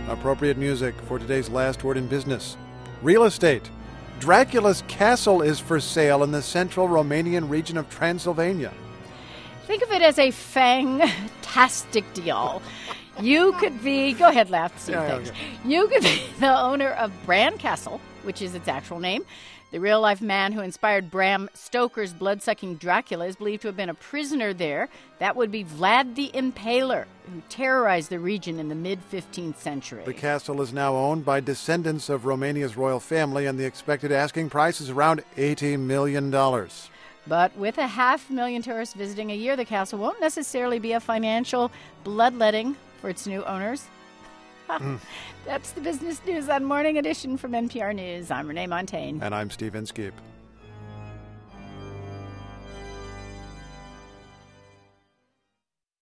Appropriate music for today's last word in business. Real estate. Dracula's castle is for sale in the central Romanian region of Transylvania. Think of it as a fantastic deal. You could be, go ahead, laugh, see things. Okay. You could be the owner of Bran Castle, which is its actual name. The real-life man who inspired Bram Stoker's blood-sucking Dracula is believed to have been a prisoner there. That would be Vlad the Impaler, who terrorized the region in the mid-15th century. The castle is now owned by descendants of Romania's royal family, and the expected asking price is around $80 million. But with 500,000 tourists visiting a year, the castle won't necessarily be a financial bloodletting for its new owners. That's the business news on Morning Edition from NPR News. I'm Renee Montaigne. And I'm Steve Inskeep.